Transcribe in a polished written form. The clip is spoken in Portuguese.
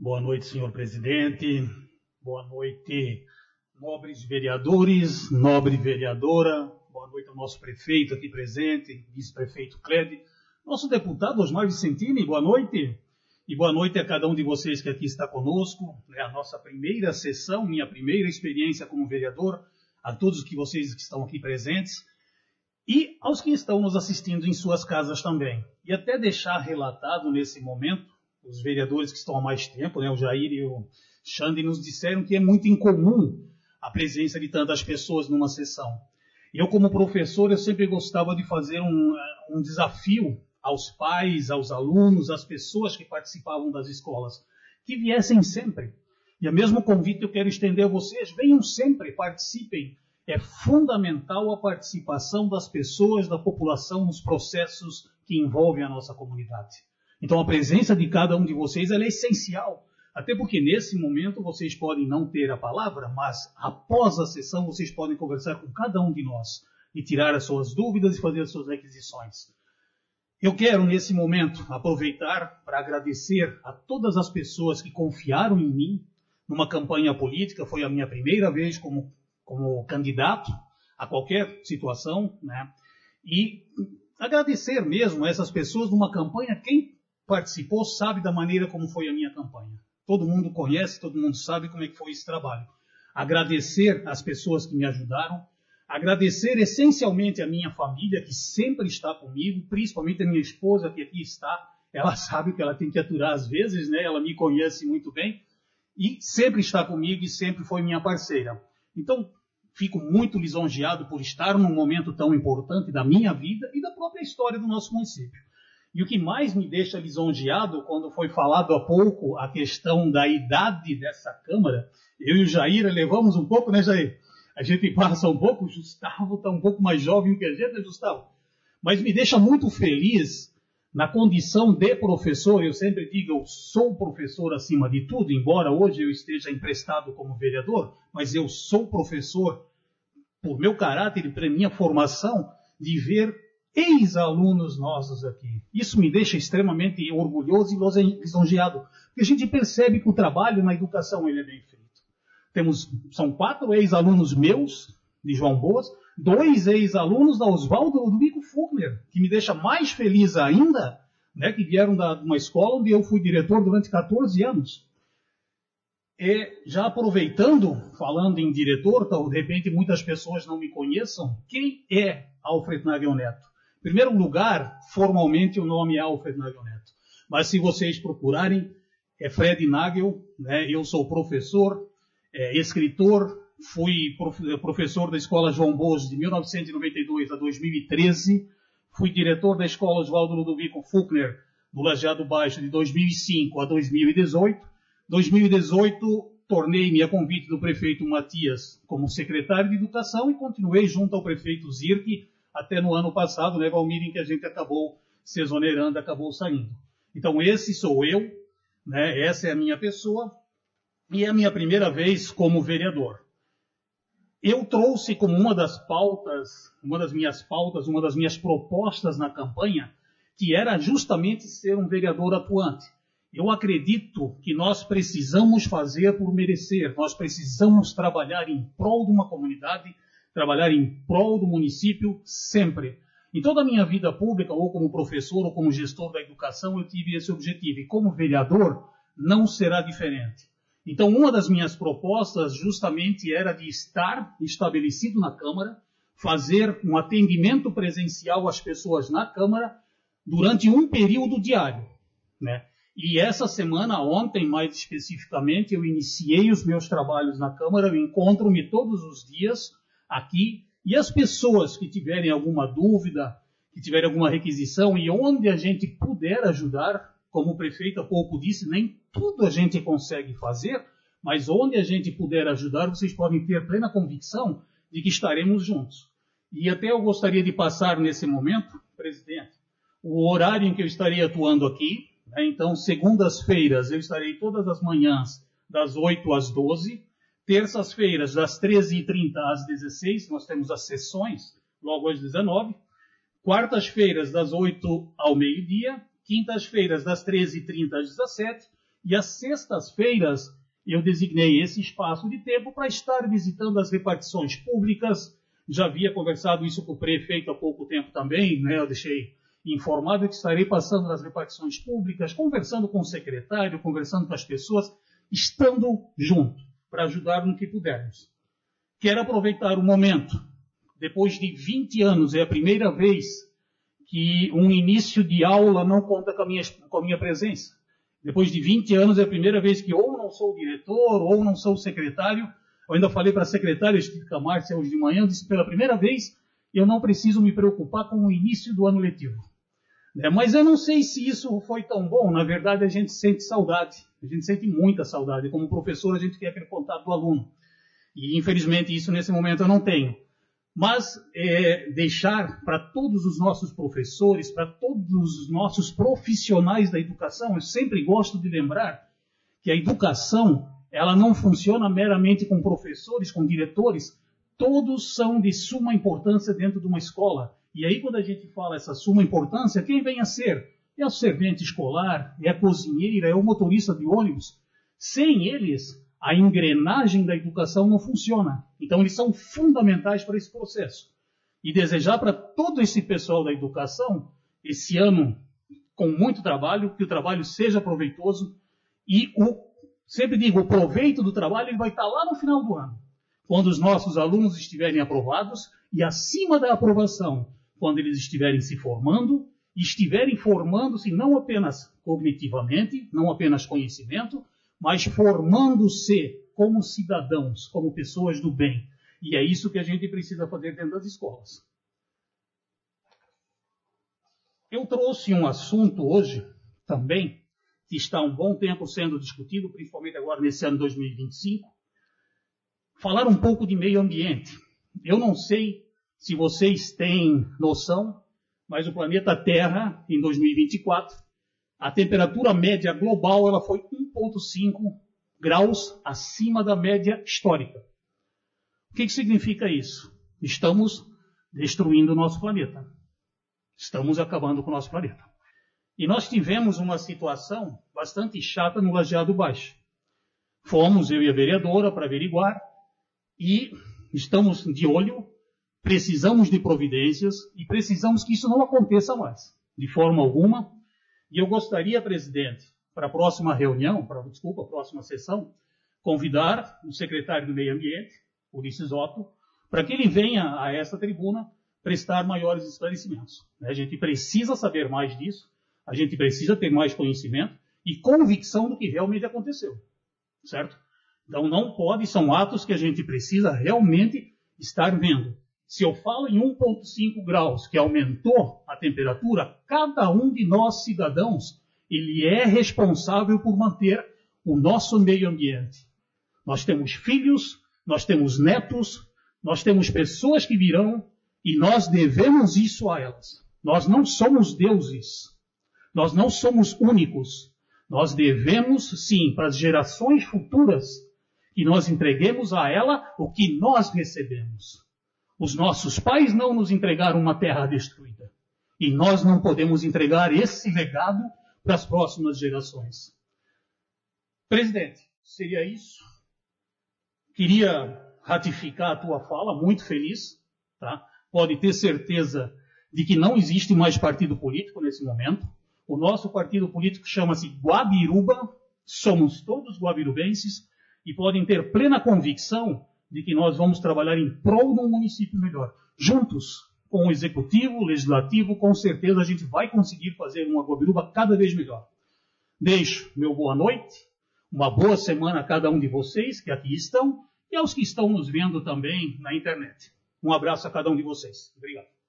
Boa noite, senhor presidente. Boa noite, nobres vereadores, nobre vereadora. Boa noite ao nosso prefeito aqui presente, vice-prefeito Clede. Nosso deputado Osmar Vicentini, boa noite. E boa noite a cada um de vocês que aqui está conosco. É a nossa primeira sessão, minha primeira experiência como vereador. A todos que vocês que estão aqui presentes. E aos que estão nos assistindo em suas casas também. E até deixar relatado nesse momento, os vereadores que estão há mais tempo, o Jair e o Xande, nos disseram que é muito incomum a presença de tantas pessoas numa sessão. Eu, como professor, eu sempre gostava de fazer um desafio aos pais, aos alunos, às pessoas que participavam das escolas, que viessem sempre. E o mesmo convite eu quero estender a vocês, venham sempre, participem. É fundamental a participação das pessoas, da população, nos processos que envolvem a nossa comunidade. Então a presença de cada um de vocês ela é essencial, até porque nesse momento vocês podem não ter a palavra, mas após a sessão vocês podem conversar com cada um de nós e tirar as suas dúvidas e fazer as suas requisições. Eu quero nesse momento aproveitar para agradecer a todas as pessoas que confiaram em mim numa campanha política, foi a minha primeira vez como candidato a qualquer situação, né? E agradecer mesmo a essas pessoas numa campanha. Quem participou sabe da maneira como foi a minha campanha. Todo mundo conhece, todo mundo sabe como é que foi esse trabalho. Agradecer às pessoas que me ajudaram, agradecer essencialmente a minha família, que sempre está comigo, principalmente a minha esposa, que aqui está. Ela sabe que ela tem que aturar às vezes, né? Ela me conhece muito bem e sempre está comigo e sempre foi minha parceira. Então, fico muito lisonjeado por estar num momento tão importante da minha vida e da própria história do nosso município. E o que mais me deixa lisonjeado, quando foi falado há pouco a questão da idade dessa Câmara, eu e o Jair elevamos um pouco, né, Jair? A gente passa um pouco, o Gustavo está um pouco mais jovem que a gente, né, Gustavo? Mas me deixa muito feliz na condição de professor. Eu sempre digo, eu sou professor acima de tudo, embora hoje eu esteja emprestado como vereador, mas eu sou professor por meu caráter e por minha formação, de ver ex-alunos nossos aqui. Isso me deixa extremamente orgulhoso e lisonjeado, porque a gente percebe que o trabalho na educação ele é bem feito. São 4 ex-alunos meus, de João Boas, 2 ex-alunos da Oswaldo Ludovico Fugner, que me deixa mais feliz ainda, né, que vieram de uma escola onde eu fui diretor durante 14 anos. E já aproveitando, falando em diretor, então, de repente muitas pessoas não me conheçam, quem é Alfred Nagel Neto? Em primeiro lugar, formalmente o nome é Alfred Nagel Neto. Mas se vocês procurarem, é Fred Nagel, né? Eu sou professor, escritor, fui professor da Escola João Boas de 1992 a 2013, fui diretor da Escola Oswaldo Ludovico Fugner, do Lajeado Baixo, de 2005 a 2018. 2018, tornei-me a convite do prefeito Matias como secretário de Educação e continuei junto ao prefeito Zirk até no ano passado, né, Valmir, em que a gente acabou se exonerando, acabou saindo. Então esse sou eu, né, essa é a minha pessoa e é a minha primeira vez como vereador. Eu trouxe como uma das minhas propostas na campanha, que era justamente ser um vereador atuante. Eu acredito que nós precisamos fazer por merecer, nós precisamos trabalhar em prol de uma comunidade, trabalhar em prol do município sempre. Em toda a minha vida pública, ou como professor, ou como gestor da educação, eu tive esse objetivo. E como vereador, não será diferente. Então, uma das minhas propostas justamente era de estar estabelecido na Câmara, fazer um atendimento presencial às pessoas na Câmara durante um período diário, né? E essa semana, ontem mais especificamente, eu iniciei os meus trabalhos na Câmara, eu encontro-me todos os dias aqui, e as pessoas que tiverem alguma dúvida, que tiverem alguma requisição, e onde a gente puder ajudar, como o prefeito há pouco disse, nem tudo a gente consegue fazer, mas onde a gente puder ajudar, vocês podem ter plena convicção de que estaremos juntos. E até eu gostaria de passar nesse momento, presidente, o horário em que eu estarei atuando aqui. Então, segundas-feiras eu estarei todas as manhãs das 8 às 12, terças-feiras das 13h30 às 16, nós temos as sessões logo às 19, quartas-feiras das 8 ao meio-dia, quintas-feiras das 13h30 às 17 E às sextas-feiras eu designei esse espaço de tempo para estar visitando as repartições públicas. Já havia conversado isso com o prefeito há pouco tempo também, né? Eu deixei informado que estarei passando nas repartições públicas, conversando com o secretário, conversando com as pessoas, estando junto, para ajudar no que pudermos. Quero aproveitar o momento, depois de 20 anos, é a primeira vez que um início de aula não conta com a minha presença. Depois de 20 anos é a primeira vez que ou não sou o diretor, ou não sou o secretário. Eu ainda falei para a secretária Estica Márcia hoje de manhã, disse pela primeira vez, eu não preciso me preocupar com o início do ano letivo. Mas eu não sei se isso foi tão bom. Na verdade, a gente sente saudade. A gente sente muita saudade. Como professor, a gente quer aquele contato do aluno. E, infelizmente, isso nesse momento eu não tenho. Mas deixar para todos os nossos professores, para todos os nossos profissionais da educação, eu sempre gosto de lembrar que a educação, ela não funciona meramente com professores, com diretores. Todos são de suma importância dentro de uma escola. E aí, quando a gente fala essa suma importância, quem vem a ser? É o servente escolar, é a cozinheira, é o motorista de ônibus. Sem eles, a engrenagem da educação não funciona. Então, eles são fundamentais para esse processo. E desejar para todo esse pessoal da educação, esse ano, com muito trabalho, que o trabalho seja proveitoso. E, sempre digo, o proveito do trabalho ele vai estar lá no final do ano, quando os nossos alunos estiverem aprovados e acima da aprovação, quando eles estiverem se formando, e estiverem formando-se não apenas cognitivamente, não apenas conhecimento, mas formando-se como cidadãos, como pessoas do bem. E é isso que a gente precisa fazer dentro das escolas. Eu trouxe um assunto hoje também, que está há um bom tempo sendo discutido, principalmente agora nesse ano 2025, falar um pouco de meio ambiente. Eu não sei se vocês têm noção, mas o planeta Terra, em 2024, a temperatura média global ela foi 1,5 graus acima da média histórica. O que significa isso? Estamos destruindo o nosso planeta. Estamos acabando com o nosso planeta. E nós tivemos uma situação bastante chata no Lajeado Baixo. Fomos, eu e a vereadora, para averiguar, e estamos de olho, precisamos de providências e precisamos que isso não aconteça mais, de forma alguma. E eu gostaria, presidente, para a próxima reunião, a próxima sessão, convidar o secretário do Meio Ambiente, Ulisses Otto, para que ele venha a essa tribuna prestar maiores esclarecimentos. A gente precisa saber mais disso, a gente precisa ter mais conhecimento e convicção do que realmente aconteceu, certo? Então não pode, são atos que a gente precisa realmente estar vendo. Se eu falo em 1,5 graus, que aumentou a temperatura, cada um de nós cidadãos, ele é responsável por manter o nosso meio ambiente. Nós temos filhos, nós temos netos, nós temos pessoas que virão e nós devemos isso a elas. Nós não somos deuses, nós não somos únicos. Nós devemos, sim, para as gerações futuras, que nós entreguemos a ela o que nós recebemos. Os nossos pais não nos entregaram uma terra destruída. E nós não podemos entregar esse legado para as próximas gerações. Presidente, seria isso. Queria ratificar a tua fala, muito feliz. Tá? Pode ter certeza de que não existe mais partido político nesse momento. O nosso partido político chama-se Guabiruba. Somos todos guabirubenses e podem ter plena convicção de que nós vamos trabalhar em prol de um município melhor. Juntos, com o Executivo, o Legislativo, com certeza a gente vai conseguir fazer uma Guabiruba cada vez melhor. Deixo meu boa noite, uma boa semana a cada um de vocês que aqui estão e aos que estão nos vendo também na internet. Um abraço a cada um de vocês. Obrigado.